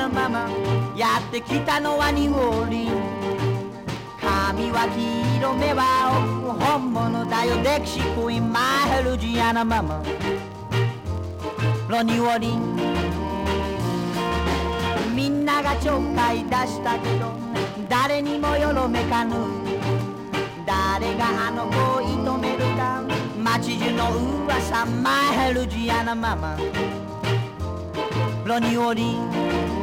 ナママやってきたのはニューオーリン髪は黄色目は青本物だよデキシークイーンマイルジアナママロニューオーリンみんながちょっかい出したけど誰にもよろめかぬ誰があの子を射止めるか街中の噂マイルジアナママロニューオーリン